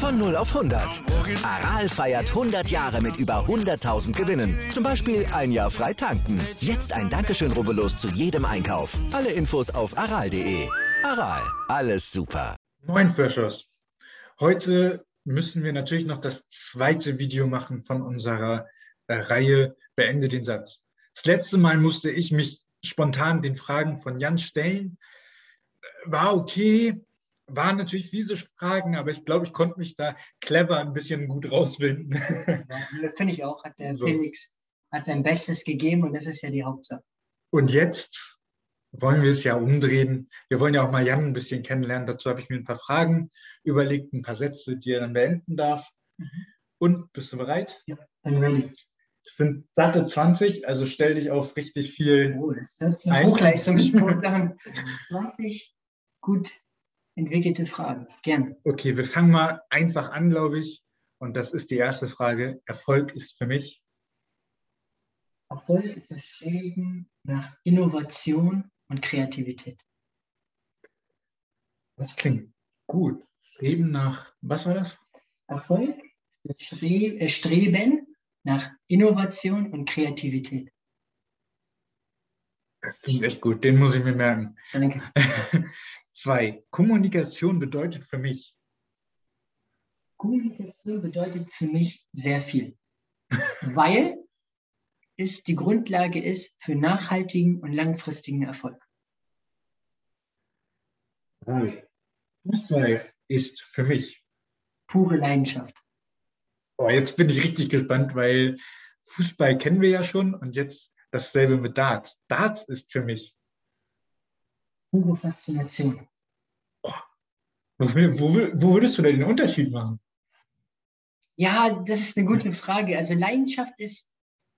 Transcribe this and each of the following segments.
Von 0 auf 100. Aral feiert 100 Jahre mit über 100.000 Gewinnen. Zum Beispiel ein Jahr frei tanken. Jetzt ein Dankeschön, rubbellos zu jedem Einkauf. Alle Infos auf aral.de. Aral, alles super. Moin Freshers. Heute müssen wir natürlich noch das zweite Video machen von unserer Reihe Beende den Satz. Das letzte Mal musste ich mich spontan den Fragen von Jan stellen. War okay, waren natürlich fiese Fragen, aber ich glaube, ich konnte mich da clever ein bisschen gut rausfinden. Ja, finde ich auch, hat der Felix sein Bestes gegeben und das ist ja die Hauptsache. Und jetzt wollen wir es ja umdrehen. Wir wollen ja auch mal Jan ein bisschen kennenlernen. Dazu habe ich mir ein paar Fragen überlegt, ein paar Sätze, die er dann beenden darf. Und, bist du bereit? Ja, bin ready. Es sind satte 20, also stell dich auf richtig viel. Oh, das hört sich nach Hochleistungssport an. 20 gut entwickelte Fragen. Gerne. Okay, wir fangen mal einfach an, glaube ich. Und das ist die erste Frage. Erfolg ist für mich? Erfolg ist das Streben nach Innovation und Kreativität. Das klingt gut. Streben nach, was war das? Erfolg ist das Streben nach Innovation und Kreativität. Das klingt echt gut, den muss ich mir merken. Danke. 2. Kommunikation bedeutet für mich? Kommunikation bedeutet für mich sehr viel, weil es die Grundlage ist für nachhaltigen und langfristigen Erfolg. 3. Fußball ist für mich? Pure Leidenschaft. Oh, jetzt bin ich richtig gespannt, weil Fußball kennen wir ja schon und jetzt dasselbe mit Darts. Darts ist für mich? Pure Faszination. Oh, wo würdest du denn den Unterschied machen? Ja, das ist eine gute Frage. Also Leidenschaft ist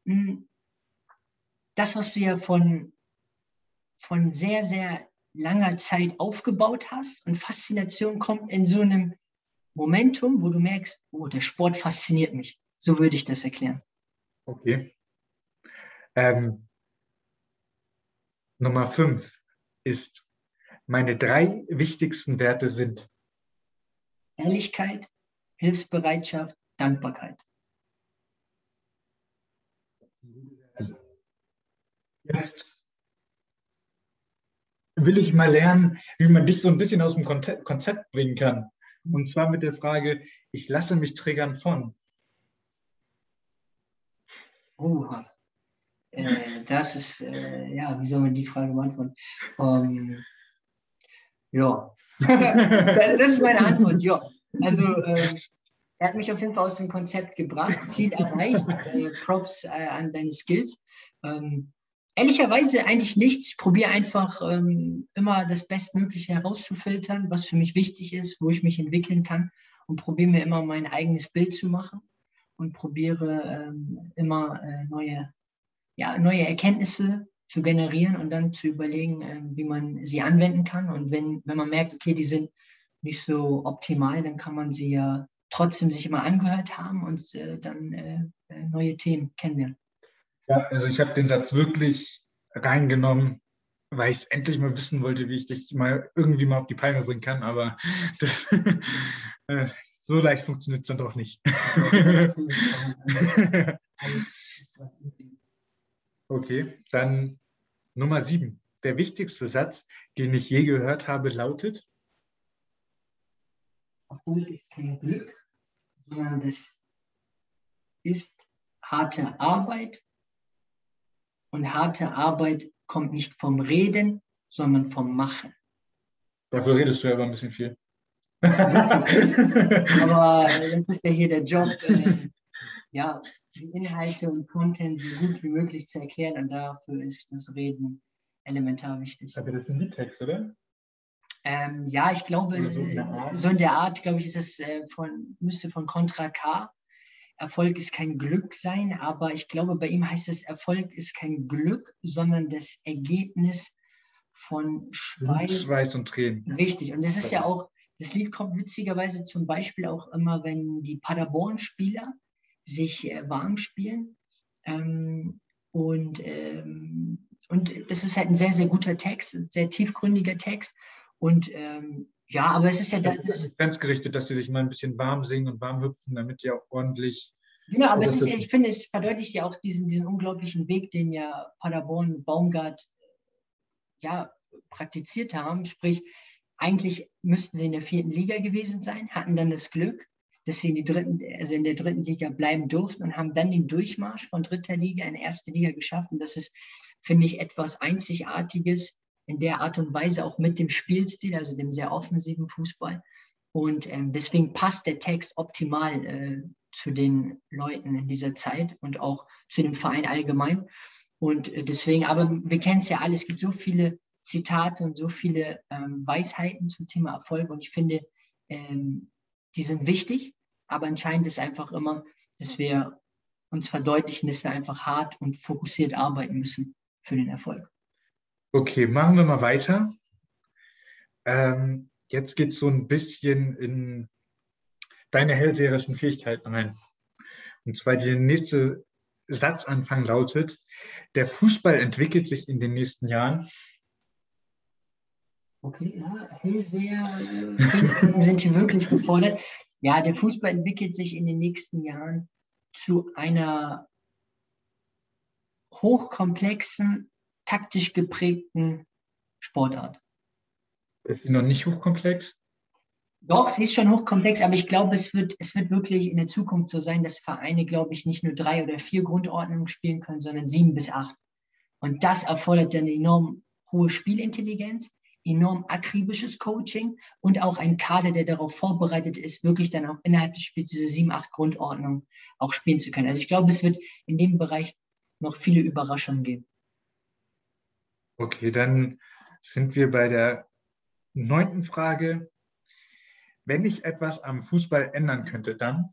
das, was du ja von sehr, sehr langer Zeit aufgebaut hast. Und Faszination kommt in so einem Momentum, wo du merkst, oh, der Sport fasziniert mich. So würde ich das erklären. Okay. Nummer 5 ist, meine 3 wichtigsten Werte sind? Ehrlichkeit, Hilfsbereitschaft, Dankbarkeit. Jetzt will ich mal lernen, wie man dich so ein bisschen aus dem Konzept bringen kann. Und zwar mit der Frage, ich lasse mich triggern von. Das ist, ja, wie soll man die Frage beantworten? Ja, das ist meine Antwort, ja. Also, er hat mich auf jeden Fall aus dem Konzept gebracht, Ziel erreicht, Props an deine Skills. Ehrlicherweise eigentlich nichts. Ich probiere einfach immer das Bestmögliche herauszufiltern, was für mich wichtig ist, wo ich mich entwickeln kann und probiere mir immer mein eigenes Bild zu machen und probiere immer neue Erkenntnisse zu generieren und dann zu überlegen, wie man sie anwenden kann. Und wenn man merkt, okay, die sind nicht so optimal, dann kann man sie ja trotzdem sich immer angehört haben und dann neue Themen kennenlernen. Ja, also ich habe den Satz wirklich reingenommen, weil ich endlich mal wissen wollte, wie ich dich mal irgendwie mal auf die Palme bringen kann, aber das, so leicht funktioniert es dann doch nicht. Okay, dann Nummer 7. Der wichtigste Satz, den ich je gehört habe, lautet? Erfolg ist kein Glück, sondern das ist harte Arbeit. Und harte Arbeit kommt nicht vom Reden, sondern vom Machen. Dafür redest du ja aber ein bisschen viel. Aber das ist ja hier der Job, ja, die Inhalte und Content so gut wie möglich zu erklären. Und dafür ist das Reden elementar wichtig. Aber das ist ein Liedtext, oder? Ja, ich glaube, so in der Art, glaube ich, ist es müsste von Contra K. Erfolg ist kein Glück sein, aber ich glaube, bei ihm heißt es, Erfolg ist kein Glück, sondern das Ergebnis von Schweiß und Tränen. Richtig, und das ist ja auch, das Lied kommt witzigerweise zum Beispiel auch immer, wenn die Paderborn-Spieler sich warm spielen. Und das ist halt ein sehr, sehr guter Text, ein sehr tiefgründiger Text. Und Ja, aber es ist ja Das ist grenzgerichtet, dass sie sich mal ein bisschen warm singen und warm hüpfen, damit die auch ordentlich. Genau, aber es ist ja, ich finde, es verdeutlicht ja auch diesen unglaublichen Weg, den ja Paderborn, Baumgart ja praktiziert haben. Sprich, eigentlich müssten sie in der 4. Liga gewesen sein, hatten dann das Glück, dass sie in der 3. Liga bleiben durften und haben dann den Durchmarsch von 3. Liga in 1. Liga geschafft. Und das ist, finde ich, etwas Einzigartiges in der Art und Weise, auch mit dem Spielstil, also dem sehr offensiven Fußball. Und deswegen passt der Text optimal zu den Leuten in dieser Zeit und auch zu dem Verein allgemein. Und deswegen, aber wir kennen es ja alle, es gibt so viele Zitate und so viele Weisheiten zum Thema Erfolg. Und ich finde, die sind wichtig, aber entscheidend ist einfach immer, dass wir uns verdeutlichen, dass wir einfach hart und fokussiert arbeiten müssen für den Erfolg. Okay, machen wir mal weiter. Jetzt geht es so ein bisschen in deine hellseherischen Fähigkeiten rein. Und zwar der nächste Satzanfang lautet: Der Fußball entwickelt sich in den nächsten Jahren. Okay, ja, Hellseher sind hier wirklich gefordert. Ja, der Fußball entwickelt sich in den nächsten Jahren zu einer hochkomplexen, taktisch geprägten Sportart. Ist sie noch nicht hochkomplex? Doch, sie ist schon hochkomplex, aber ich glaube, es wird wirklich in der Zukunft so sein, dass Vereine, glaube ich, nicht nur 3 oder 4 Grundordnungen spielen können, sondern 7 bis 8. Und das erfordert dann enorm hohe Spielintelligenz, enorm akribisches Coaching und auch ein Kader, der darauf vorbereitet ist, wirklich dann auch innerhalb des Spiels diese 7, 8 Grundordnungen auch spielen zu können. Also ich glaube, es wird in dem Bereich noch viele Überraschungen geben. Okay, dann sind wir bei der 9. Frage. Wenn ich etwas am Fußball ändern könnte, dann?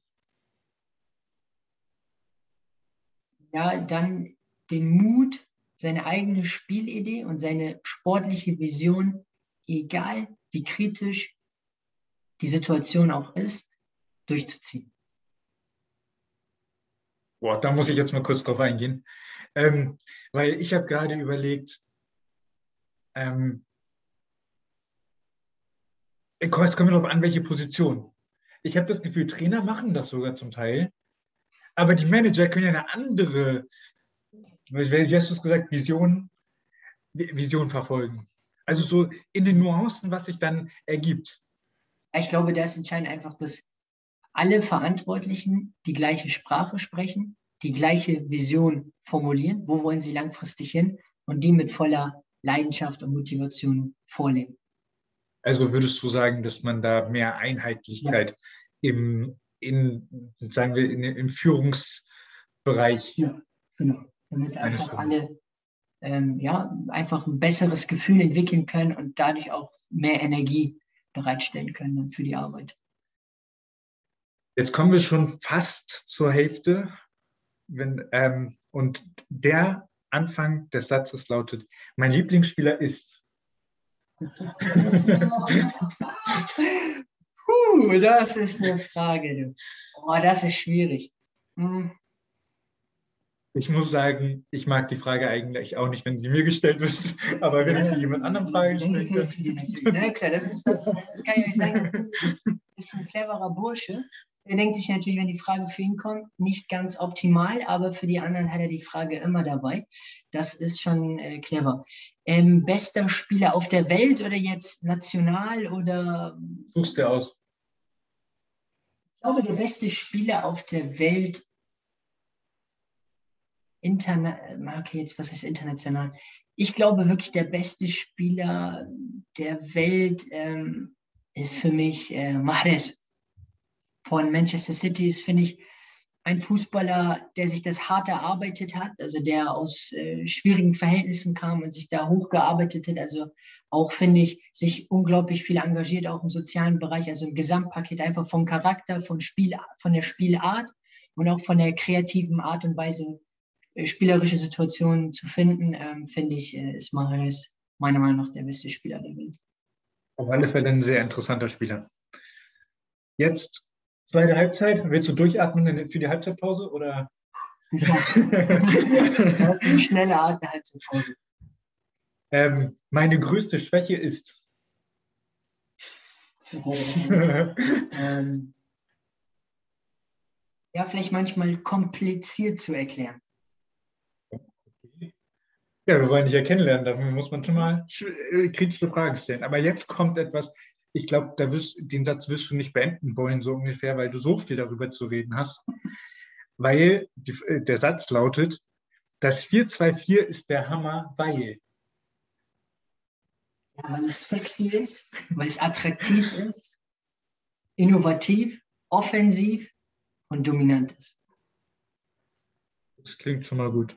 Ja, dann den Mut, seine eigene Spielidee und seine sportliche Vision, egal wie kritisch die Situation auch ist, durchzuziehen. Boah, da muss ich jetzt mal kurz drauf eingehen. Weil ich habe gerade überlegt, es kommt darauf an, welche Position. Ich habe das Gefühl, Trainer machen das sogar zum Teil, aber die Manager können ja eine andere, wie hast du es gesagt, Vision verfolgen. Also so in den Nuancen, was sich dann ergibt. Ich glaube, da ist entscheidend einfach, dass alle Verantwortlichen die gleiche Sprache sprechen, die gleiche Vision formulieren, wo wollen sie langfristig hin und die mit voller Leidenschaft und Motivation vorleben. Also würdest du sagen, dass man da mehr Einheitlichkeit im Führungsbereich. Ja, genau. Damit einfach alle einfach ein besseres Gefühl entwickeln können und dadurch auch mehr Energie bereitstellen können dann für die Arbeit. Jetzt kommen wir schon fast zur Hälfte. Und der Anfang des Satzes lautet: Mein Lieblingsspieler ist. Das ist eine Frage. Oh, das ist schwierig. Ich muss sagen, ich mag die Frage eigentlich auch nicht, wenn sie mir gestellt wird, aber wenn ich sie jemand anderem Frage stellen kann. Ja, klar, das kann ich euch sagen. Das ist ein cleverer Bursche. Er denkt sich natürlich, wenn die Frage für ihn kommt, nicht ganz optimal, aber für die anderen hat er die Frage immer dabei. Das ist schon clever. Bester Spieler auf der Welt oder jetzt national oder? Suchst du aus? Ich glaube, der beste Spieler auf der Welt, okay, jetzt was heißt international? Ich glaube wirklich, der beste Spieler der Welt ist für mich Mahrez von Manchester City. Ist, finde ich, ein Fußballer, der sich das hart erarbeitet hat, also der aus schwierigen Verhältnissen kam und sich da hochgearbeitet hat. Also auch, finde ich, sich unglaublich viel engagiert, auch im sozialen Bereich, also im Gesamtpaket, einfach vom Charakter, von der Spielart und auch von der kreativen Art und Weise, spielerische Situationen zu finden, finde ich, ist Mahrez meiner Meinung nach der beste Spieler der Welt. Auf alle Fälle ein sehr interessanter Spieler. Jetzt zweite Halbzeit. Willst du durchatmen für die Halbzeitpause? Oder? Das ist eine schnelle Art der Halbzeitpause. Meine größte Schwäche ist? Ja, vielleicht manchmal kompliziert zu erklären. Ja, wir wollen dich ja kennenlernen, dafür muss man schon mal kritische Fragen stellen. Aber jetzt kommt etwas, ich glaube, den Satz wirst du nicht beenden wollen, so ungefähr, weil du so viel darüber zu reden hast. Weil der Satz lautet, das 4-2-4 ist der Hammer, weil. Ja, weil es sexy ist, weil es attraktiv ist, innovativ, offensiv und dominant ist. Das klingt schon mal gut.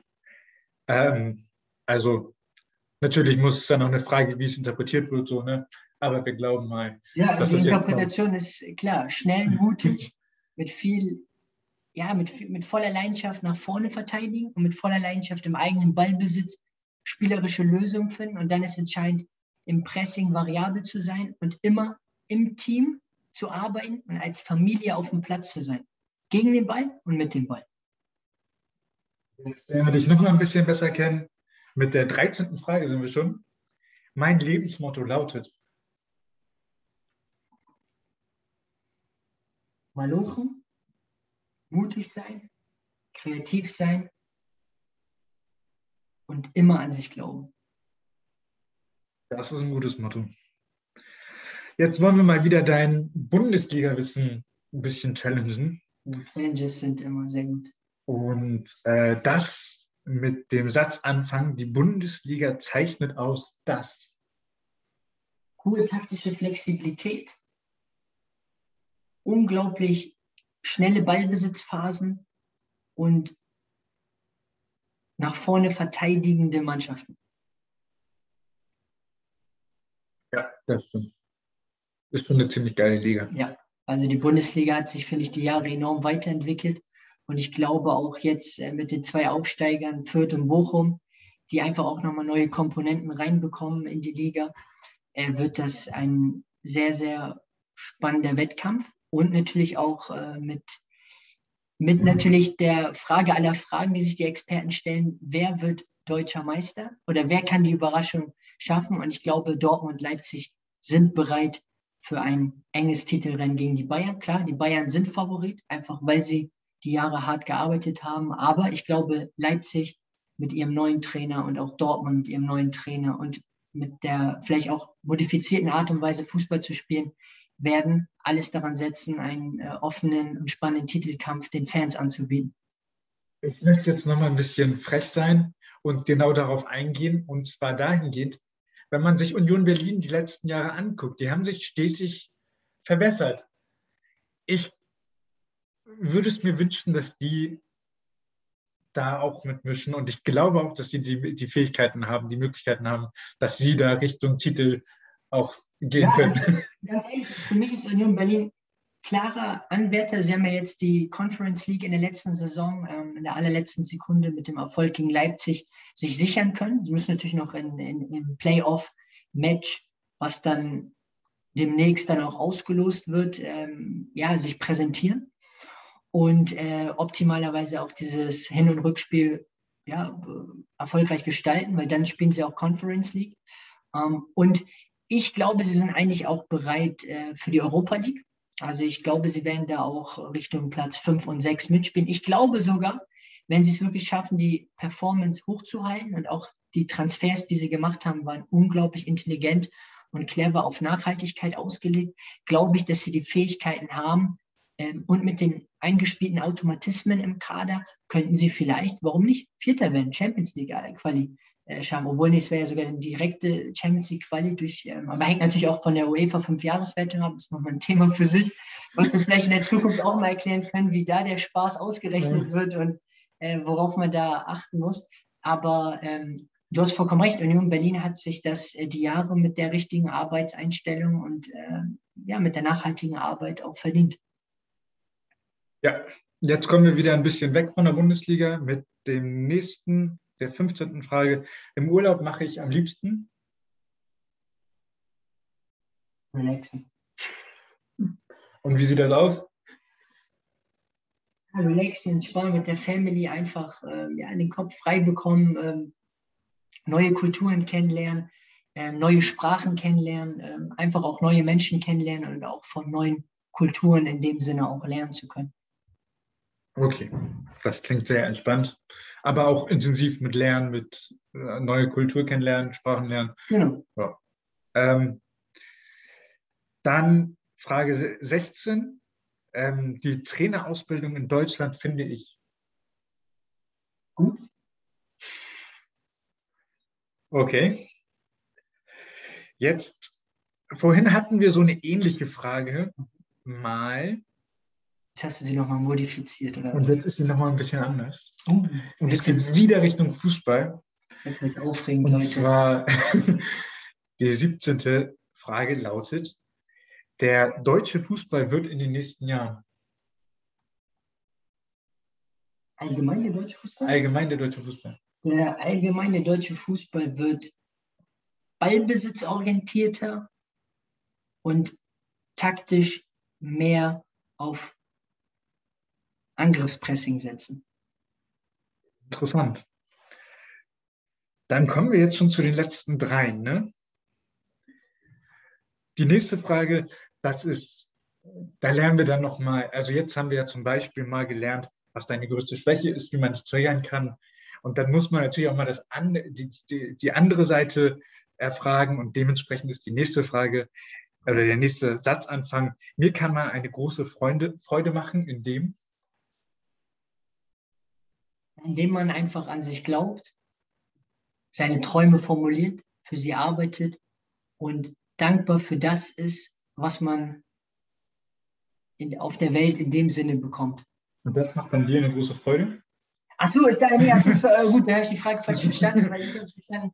Also, natürlich muss es dann auch eine Frage, wie es interpretiert wird, so, ne? Aber wir glauben mal, Ja, dass die das jetzt Interpretation ist klar, schnell, mutig, mit viel, ja, mit voller Leidenschaft nach vorne verteidigen und mit voller Leidenschaft im eigenen Ballbesitz spielerische Lösungen finden. Und dann ist entscheidend, im Pressing variabel zu sein und immer im Team zu arbeiten und als Familie auf dem Platz zu sein. Gegen den Ball und mit dem Ball. Jetzt lernen wir dich noch mal ein bisschen besser kennen. Mit der 13. Frage sind wir schon. Mein Lebensmotto lautet: Malochen, mutig sein, kreativ sein und immer an sich glauben. Das ist ein gutes Motto. Jetzt wollen wir mal wieder dein Bundesliga-Wissen ein bisschen challengen. Challenges sind immer sehr gut. Und das mit dem Satz anfangen, die Bundesliga zeichnet aus das. Hohe taktische Flexibilität, unglaublich schnelle Ballbesitzphasen und nach vorne verteidigende Mannschaften. Ja, das stimmt. Ist schon eine ziemlich geile Liga. Ja, also die Bundesliga hat sich, finde ich, die Jahre enorm weiterentwickelt. Und ich glaube auch jetzt mit den 2 Aufsteigern, Fürth und Bochum, die einfach auch nochmal neue Komponenten reinbekommen in die Liga, wird das ein sehr, sehr spannender Wettkampf. Und natürlich auch mit natürlich der Frage aller Fragen, die sich die Experten stellen, wer wird deutscher Meister oder wer kann die Überraschung schaffen? Und ich glaube, Dortmund und Leipzig sind bereit für ein enges Titelrennen gegen die Bayern. Klar, die Bayern sind Favorit, einfach weil sie die Jahre hart gearbeitet haben. Aber ich glaube, Leipzig mit ihrem neuen Trainer und auch Dortmund mit ihrem neuen Trainer und mit der vielleicht auch modifizierten Art und Weise Fußball zu spielen, werden alles daran setzen, einen offenen und spannenden Titelkampf den Fans anzubieten. Ich möchte jetzt noch mal ein bisschen frech sein und genau darauf eingehen. Und zwar dahingehend, wenn man sich Union Berlin die letzten Jahre anguckt, die haben sich stetig verbessert. Ich würde es mir wünschen, dass die da auch mitmischen. Und ich glaube auch, dass sie die Fähigkeiten haben, die Möglichkeiten haben, dass sie da Richtung Titel auch gehen können. Ganz ehrlich, für mich ist Union Berlin klarer Anwärter. Sie haben ja jetzt die Conference League in der letzten Saison, in der allerletzten Sekunde mit dem Erfolg gegen Leipzig sich sichern können. Sie müssen natürlich noch im Playoff-Match, was dann demnächst dann auch ausgelost wird, sich präsentieren und optimalerweise auch dieses Hin- und Rückspiel erfolgreich gestalten, weil dann spielen sie auch Conference League. Und ich glaube, sie sind eigentlich auch bereit für die Europa League. Also ich glaube, sie werden da auch Richtung Platz 5 und 6 mitspielen. Ich glaube sogar, wenn sie es wirklich schaffen, die Performance hochzuhalten und auch die Transfers, die sie gemacht haben, waren unglaublich intelligent und clever auf Nachhaltigkeit ausgelegt, glaube ich, dass sie die Fähigkeiten haben und mit den eingespielten Automatismen im Kader könnten sie vielleicht, warum nicht, Vierter werden, Champions League Quali schaffen, obwohl es wäre ja sogar eine direkte Champions League Quali aber hängt natürlich auch von der UEFA 5-Jahreswertung ab, das ist nochmal ein Thema für sich, was wir vielleicht in der Zukunft auch mal erklären können, wie da der Spaß ausgerechnet wird und worauf man da achten muss. Aber du hast vollkommen recht, Union Berlin hat sich das die Jahre mit der richtigen Arbeitseinstellung und mit der nachhaltigen Arbeit auch verdient. Ja, jetzt kommen wir wieder ein bisschen weg von der Bundesliga mit dem nächsten, der 15. Frage. Im Urlaub mache ich am liebsten? Relaxen. Und wie sieht das aus? Relaxen, entspannen mit der Family, einfach den Kopf frei bekommen, neue Kulturen kennenlernen, neue Sprachen kennenlernen, einfach auch neue Menschen kennenlernen und auch von neuen Kulturen in dem Sinne auch lernen zu können. Okay, das klingt sehr entspannt, aber auch intensiv mit Lernen, mit neue Kultur kennenlernen, Sprachen lernen. Genau. Ja. Dann Frage 16. Die Trainerausbildung in Deutschland finde ich gut. Okay. Jetzt, vorhin hatten wir so eine ähnliche Frage mal. Jetzt hast du sie nochmal modifiziert, oder? Und jetzt ist sie nochmal ein bisschen anders. Und Und es geht wieder Richtung Fußball. jetzt wird aufregend, Und Leute. zwar die 17. Frage lautet: Der deutsche Fußball wird in den nächsten Jahren. Allgemein der deutsche Fußball? Allgemein der deutsche Fußball. Der allgemeine deutsche Fußball wird ballbesitzorientierter und taktisch mehr auf Angriffspressing setzen. Interessant. Dann kommen wir jetzt schon zu den letzten 3. Ne? Die nächste Frage, da lernen wir dann nochmal, also jetzt haben wir ja zum Beispiel mal gelernt, was deine größte Schwäche ist, wie man dich triggern kann. Und dann muss man natürlich auch mal die andere Seite erfragen und dementsprechend ist die nächste Frage oder der nächste Satzanfang: Mir kann man eine große Freude machen, indem man einfach an sich glaubt, seine Träume formuliert, für sie arbeitet und dankbar für das ist, was man auf der Welt in dem Sinne bekommt. Und das macht dann dir eine große Freude? Ach so, gut, da habe ich die Frage falsch verstanden, weil ich habe verstanden,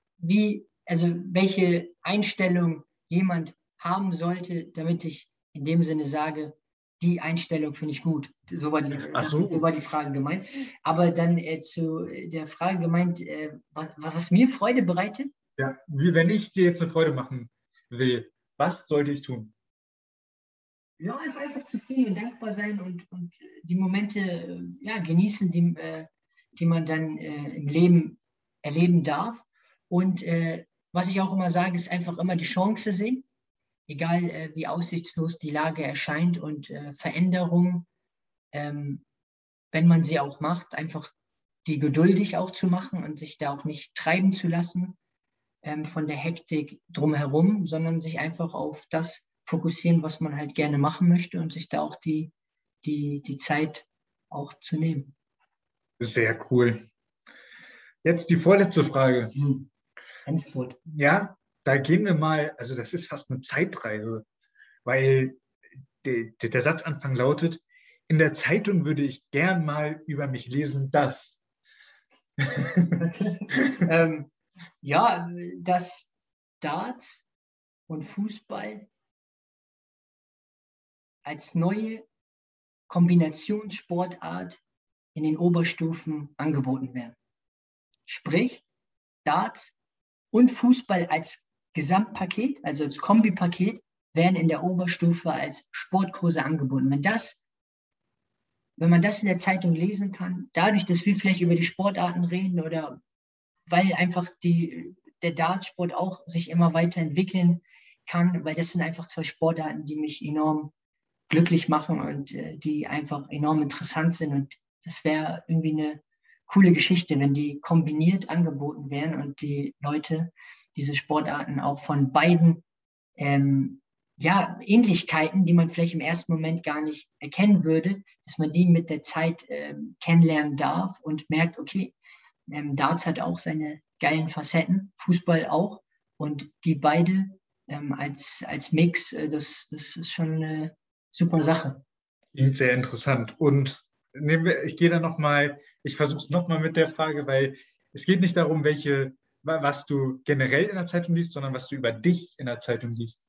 welche Einstellung jemand haben sollte, damit ich in dem Sinne sage, die Einstellung finde ich gut. So war die Frage gemeint. Aber dann zu der Frage gemeint, was mir Freude bereitet? Ja, wie wenn ich dir jetzt eine Freude machen will, was sollte ich tun? Ja, einfach zufrieden und dankbar sein und die Momente genießen, die man dann im Leben erleben darf. Und was ich auch immer sage, ist einfach immer die Chance sehen, egal wie aussichtslos die Lage erscheint und Veränderungen, wenn man sie auch macht, einfach die geduldig auch zu machen und sich da auch nicht treiben zu lassen von der Hektik drumherum, sondern sich einfach auf das fokussieren, was man halt gerne machen möchte und sich da auch die Zeit auch zu nehmen. Sehr cool. Jetzt die vorletzte Frage. Endspurt. Ja, da gehen wir mal, also das ist fast eine Zeitreise, weil der Satzanfang lautet: In der Zeitung würde ich gern mal über mich lesen, dass. Dass Darts und Fußball als neue Kombinationssportart in den Oberstufen angeboten werden. Sprich, Darts und Fußball als Gesamtpaket, also als Kombipaket, werden in der Oberstufe als Sportkurse angeboten. Wenn man das in der Zeitung lesen kann, dadurch, dass wir vielleicht über die Sportarten reden oder weil einfach der Dartsport auch sich immer weiterentwickeln kann, weil das sind einfach 2 Sportarten, die mich enorm glücklich machen und die einfach enorm interessant sind. Und das wäre irgendwie eine coole Geschichte, wenn die kombiniert angeboten wären und die Leute diese Sportarten auch von beiden Ähnlichkeiten, die man vielleicht im ersten Moment gar nicht erkennen würde, dass man die mit der Zeit kennenlernen darf und merkt, okay, Darts hat auch seine geilen Facetten, Fußball auch, und die beide als Mix, das ist schon eine super Sache. Klingt sehr interessant. Und ich gehe da nochmal, ich versuche es nochmal mit der Frage, weil es geht nicht darum, was du generell in der Zeitung liest, sondern was du über dich in der Zeitung liest.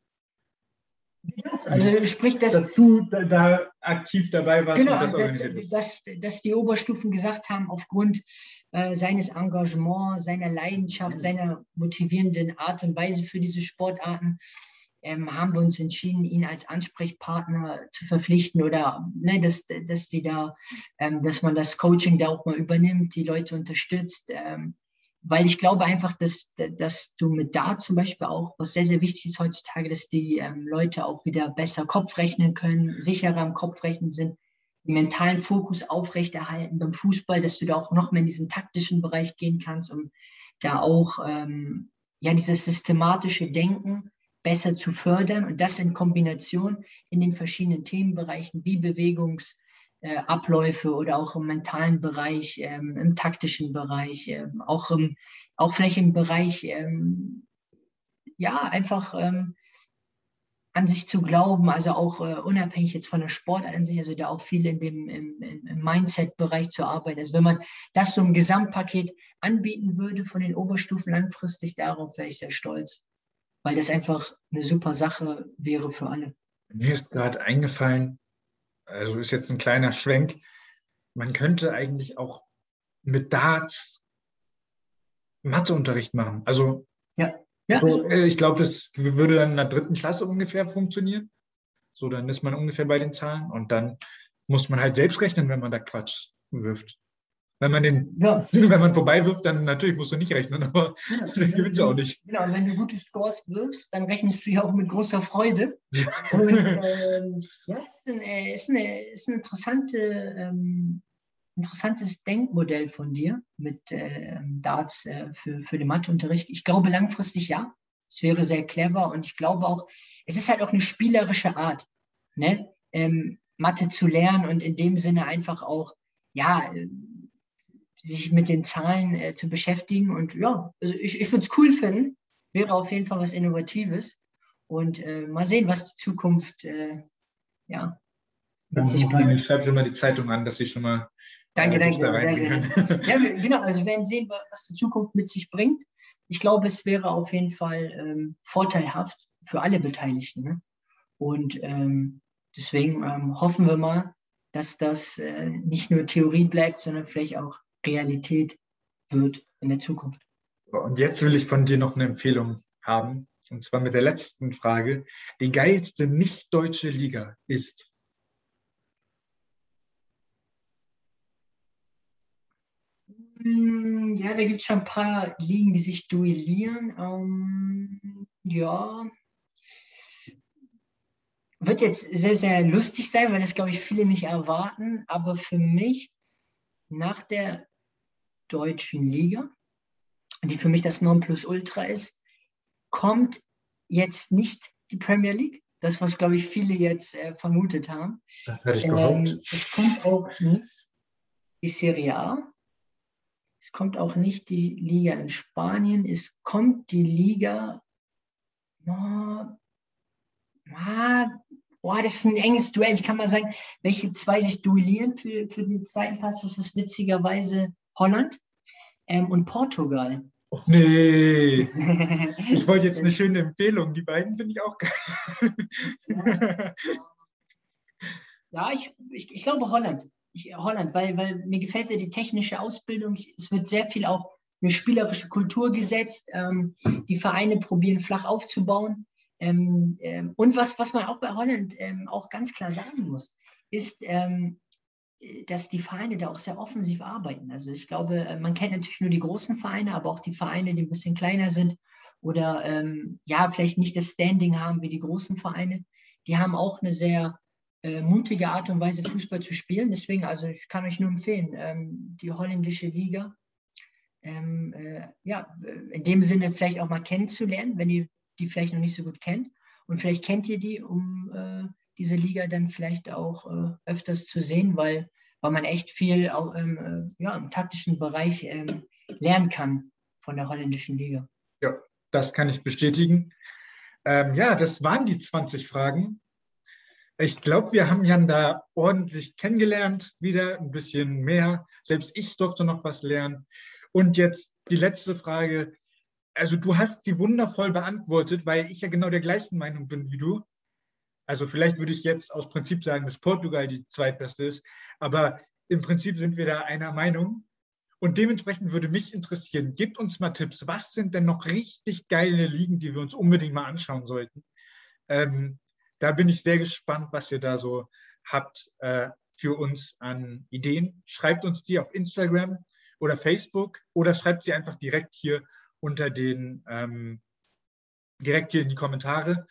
Also sprich, dass du da aktiv dabei warst, genau, und das organisiert hast. Dass die Oberstufen gesagt haben, aufgrund seines Engagements, seiner Leidenschaft, seiner motivierenden Art und Weise für diese Sportarten, haben wir uns entschieden, ihn als Ansprechpartner zu verpflichten oder dass man das Coaching da auch mal übernimmt, die Leute unterstützt, weil ich glaube einfach, dass du mit Dart zum Beispiel auch, was sehr, sehr wichtig ist heutzutage, dass die Leute auch wieder besser Kopf rechnen können, sicherer am Kopf rechnen sind, den mentalen Fokus aufrechterhalten beim Fußball, dass du da auch noch mehr in diesen taktischen Bereich gehen kannst, um da auch ja, dieses systematische Denken besser zu fördern und das in Kombination in den verschiedenen Themenbereichen wie Bewegungsabläufe oder auch im mentalen Bereich, im taktischen Bereich, auch vielleicht im Bereich, ja, einfach an sich zu glauben, also auch unabhängig jetzt von der Sportart an sich, also da auch viel in dem im Mindset-Bereich zu arbeiten. Also wenn man das so im Gesamtpaket anbieten würde von den Oberstufen langfristig, darauf wäre ich sehr stolz, weil das einfach eine super Sache wäre für alle. Mir ist gerade eingefallen, also ist jetzt ein kleiner Schwenk, man könnte eigentlich auch mit Darts Matheunterricht machen. Also Ja, ja, so, ich glaube, das würde dann in der 3. Klasse ungefähr funktionieren. So, dann ist man ungefähr bei den Zahlen und dann muss man halt selbst rechnen, wenn man da Quatsch wirft. Wenn man ja. wenn man vorbei wirft, dann natürlich musst du nicht rechnen, aber Ja, dann gewinnst du auch nicht. Genau, wenn du gute Scores wirfst, dann rechnest du ja auch mit großer Freude. Ja. Und ja, ist ein interessantes Denkmodell von dir mit Darts für den Matheunterricht. Ich glaube langfristig ja. Es wäre sehr clever und ich glaube auch, es ist halt auch eine spielerische Art, ne? Mathe zu lernen und in dem Sinne einfach auch, ja, sich mit den Zahlen zu beschäftigen. Und ja, also ich würde es cool finden. Wäre auf jeden Fall was Innovatives. Und mal sehen, was die Zukunft ja, mit sich bringt. Ich schreibe schon mal die Zeitung an, dass sie schon mal Danke, dich danke. da reingehen können. Ja, genau, also wir werden sehen, was die Zukunft mit sich bringt. Ich glaube, es wäre auf jeden Fall vorteilhaft für alle Beteiligten. Ne? Und deswegen hoffen wir mal, dass das nicht nur Theorie bleibt, sondern vielleicht auch Realität wird in der Zukunft. Und jetzt will ich von dir noch eine Empfehlung haben. Und zwar mit der letzten Frage. Die geilste nicht-deutsche Liga ist? Ja, da gibt es schon ein paar Ligen, die sich duellieren. Ja, wird jetzt sehr, sehr lustig sein, weil das, glaube ich, viele nicht erwarten. Aber für mich nach der deutschen Liga, die für mich das Nonplusultra ist, kommt jetzt nicht die Premier League. Das, was, glaube ich, viele jetzt vermutet haben. Das hätte ich gehofft. Es kommt auch nicht die Serie A. Es kommt auch nicht die Liga in Spanien. Es kommt die Liga. Das ist ein enges Duell. Ich kann mal sagen, welche zwei sich duellieren für den zweiten Platz. Das ist witzigerweise Holland und Portugal. Oh, nee, ich wollte jetzt eine schöne Empfehlung. Die beiden finde ich auch geil. Ja, ich glaube Holland. Holland, weil mir gefällt ja die technische Ausbildung. Es wird sehr viel auch eine spielerische Kultur gesetzt. Die Vereine probieren flach aufzubauen. Und was man auch bei Holland auch ganz klar sagen muss, ist, dass die Vereine da auch sehr offensiv arbeiten. Also ich glaube, man kennt natürlich nur die großen Vereine, aber auch die Vereine, die ein bisschen kleiner sind oder ja, vielleicht nicht das Standing haben wie die großen Vereine, die haben auch eine sehr mutige Art und Weise, Fußball zu spielen. Deswegen, also ich kann euch nur empfehlen, die holländische Liga, ja, in dem Sinne vielleicht auch mal kennenzulernen, wenn ihr die vielleicht noch nicht so gut kennt. Und vielleicht kennt ihr die, um diese Liga dann vielleicht auch öfters zu sehen, weil man echt viel auch ja, im taktischen Bereich lernen kann von der holländischen Liga. Ja, das kann ich bestätigen. Ja, das waren die 20 Fragen. Ich glaube, wir haben Jan da ordentlich kennengelernt, wieder ein bisschen mehr. Selbst ich durfte noch was lernen. Und jetzt die letzte Frage. Also du hast sie wundervoll beantwortet, weil ich ja genau der gleichen Meinung bin wie du. Also vielleicht würde ich jetzt aus Prinzip sagen, dass Portugal die zweitbeste ist, aber im Prinzip sind wir da einer Meinung. Und dementsprechend würde mich interessieren, gebt uns mal Tipps, was sind denn noch richtig geile Ligen, die wir uns unbedingt mal anschauen sollten? Da bin ich sehr gespannt, was ihr da so habt für uns an Ideen. Schreibt uns die auf Instagram oder Facebook oder schreibt sie einfach direkt hier unter den, direkt hier in die Kommentare.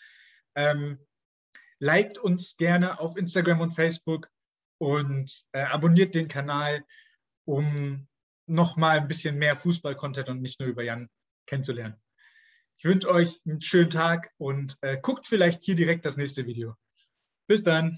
Liked uns gerne auf Instagram und Facebook und abonniert den Kanal, um nochmal ein bisschen mehr Fußball-Content und nicht nur über Jan kennenzulernen. Ich wünsche euch einen schönen Tag und guckt vielleicht hier direkt das nächste Video. Bis dann.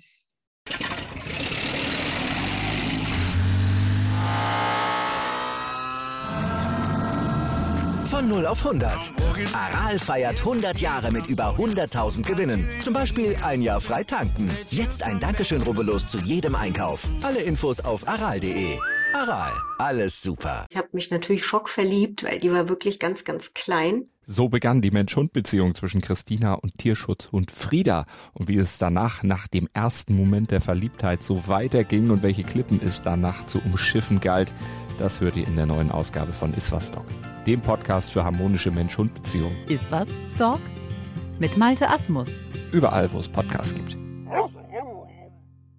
Von 0 auf 100. Aral feiert 100 Jahre mit über 100.000 Gewinnen. Zum Beispiel ein Jahr frei tanken. Jetzt ein Dankeschön, rubbellos zu jedem Einkauf. Alle Infos auf aral.de. Aral, alles super. Ich habe mich natürlich schockverliebt, weil die war wirklich ganz, ganz klein. So begann die Mensch-Hund-Beziehung zwischen Christina und Tierschutzhund Frieda. Und wie es danach, nach dem ersten Moment der Verliebtheit, so weiterging und welche Klippen es danach zu umschiffen galt, das hört ihr in der neuen Ausgabe von Iswas Dog, dem Podcast für harmonische Mensch-Hund-Beziehungen. Iswas Dog? Mit Malte Asmus. Überall, wo es Podcasts gibt.